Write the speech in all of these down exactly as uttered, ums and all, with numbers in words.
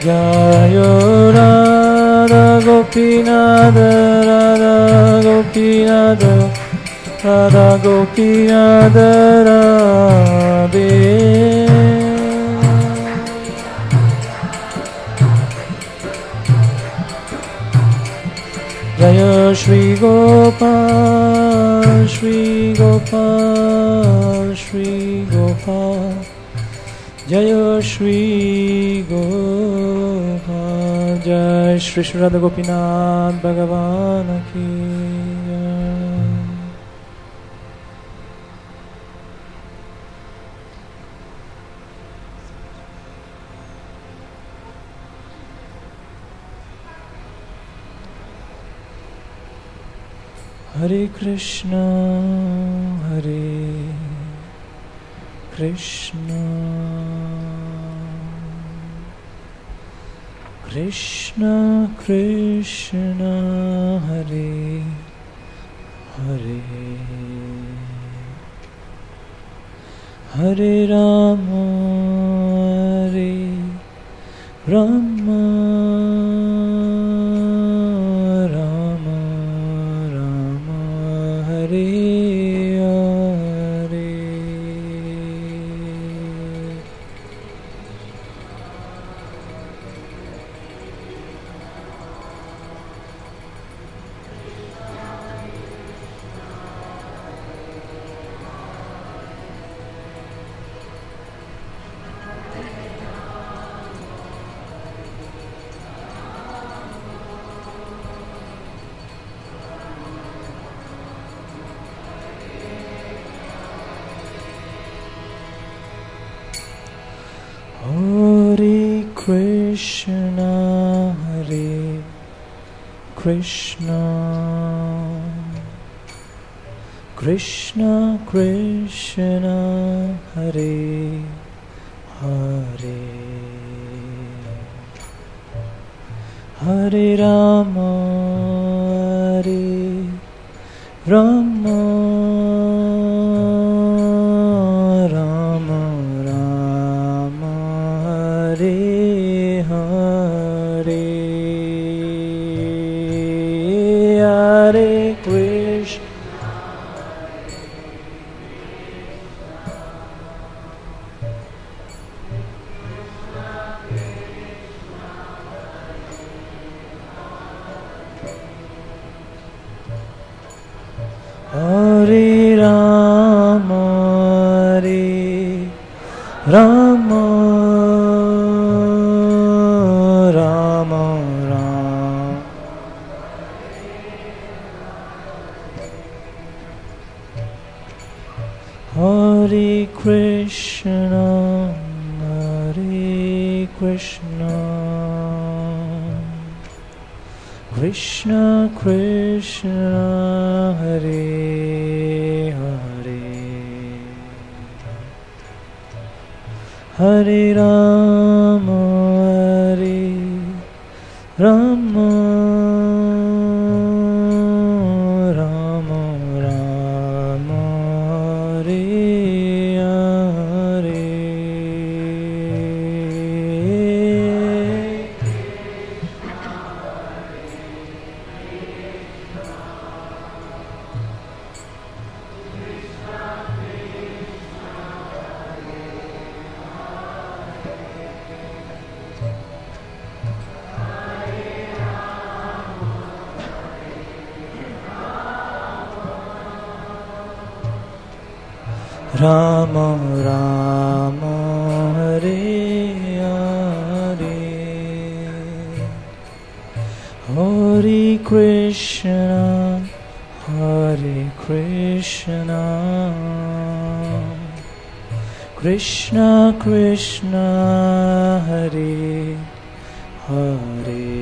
Jayo Radha Gopinatha Radha Gopinatha Radha Gopinatha Radhe Jaya Shri Gopal Shri Gopal Shri Gopal Jaya Shri Gopal Jai Shri Shri Radha Gopinath Bhagavan Ki Hare Krishna Hare Krishna Krishna Krishna Hare Hare Hare Rama Hare Rama Rama Rama Hare Hare Hare Krishna Hare Krishna Krishna Krishna Hare Hare Hare Rama Hare Rama Rama Rama Hare Hare Hare Krishna Hare Rama Hare Rama Rama Rama Hare Krishna Hare Krishna Krishna Krishna Hare Hare Hare Rama Hare Rama Rama Rama Hare Hare Rama Rama Hare Hare Hare Krishna Hare Krishna Krishna Krishna Hare Hare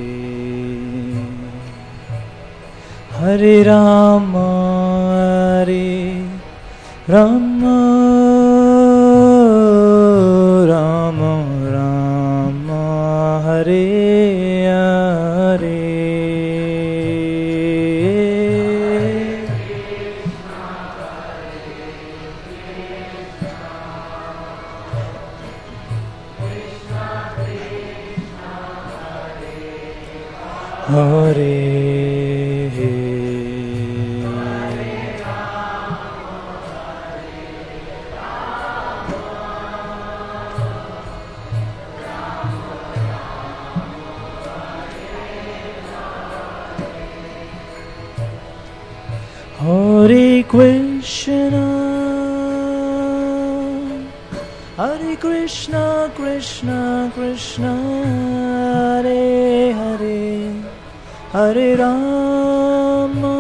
Hare Rama Hare Rama Rama Rama Hare Hare Krishna Krishna Hare Hare Krishna, Hare Krishna, Krishna Krishna, Hare Hare, Hare Rama,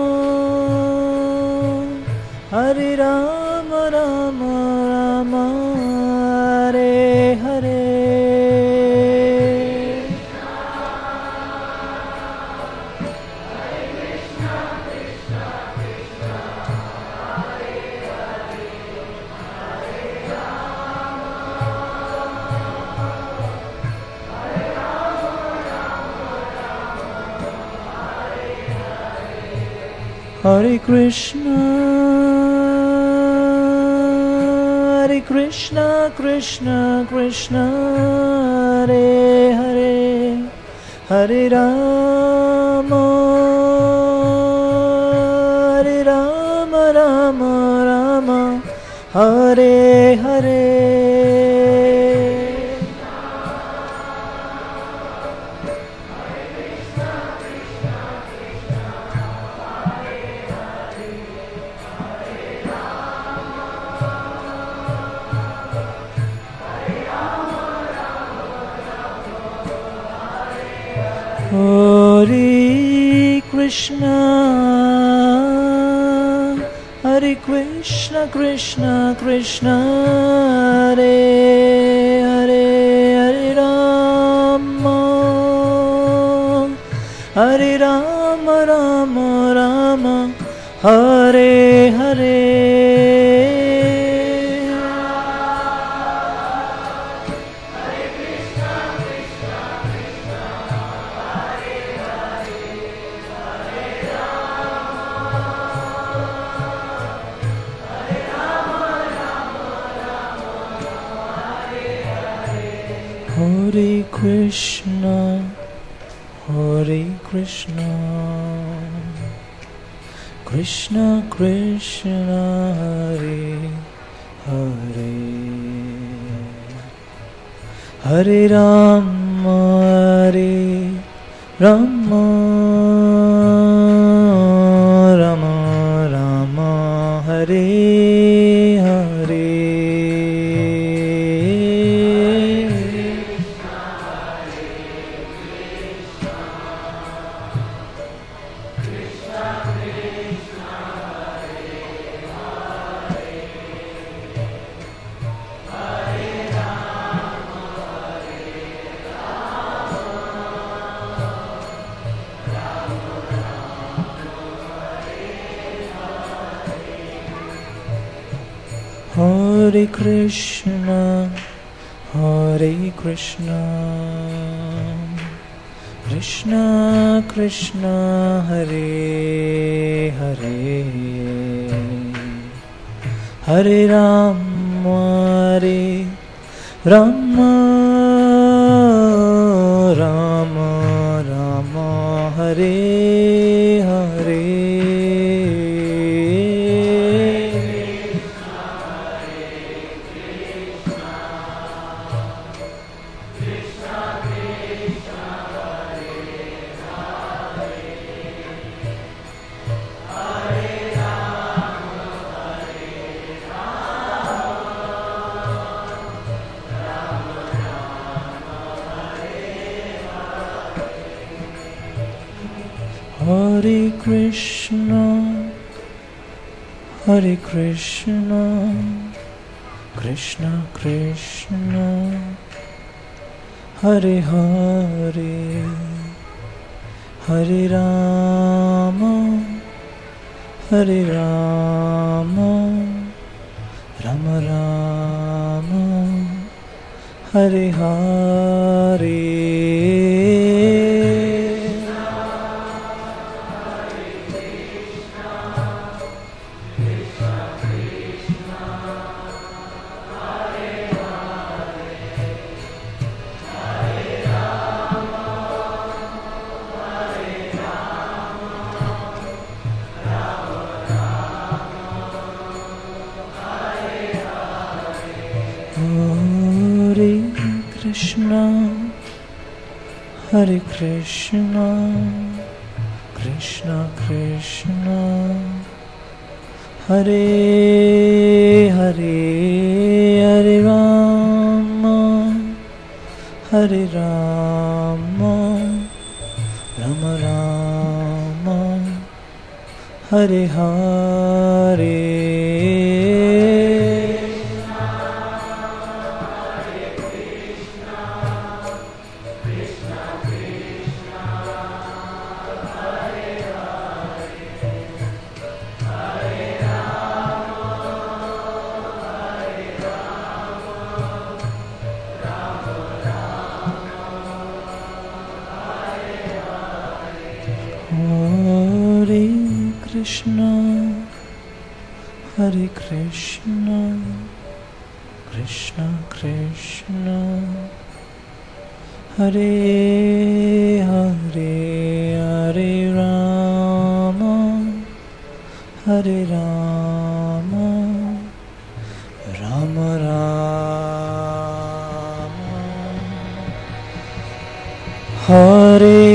Hare Rama, Rama Rama, Hare Hare. Hare Krishna, Hare Krishna, Krishna Krishna, Hare Hare, Hare Rama, Hare Rama, Rama Rama, Hare Hare. Hare Krishna, Hare Krishna, Krishna Krishna, Hare Hare, Hare Rama, Hare Rama, Rama Rama, Hare Hare. Hare Krishna, Hare Krishna, Krishna Krishna, Hare Hare, Hare Rama, Hare Rama, Rama Rama, Hare Hare. Hare Krishna, Hare Krishna, Krishna Krishna, Hare Hare, Hare Rama, Hare Rama, Rama Rama, Hare Hare. Hare Krishna, Hare Krishna, Krishna Krishna, Hare Hare, Hare Rama, Hare Rama, Rama Rama, Hare Hare. Hare Hare Krishna, Krishna Krishna, Hare Hare, Hare Rama, Hare Rama, Rama Rama, Hare Hare. Hare Krishna, Hare Krishna, Krishna Krishna, Hare Hare, Hare Rama, Hare Rama, Rama Rama, Hare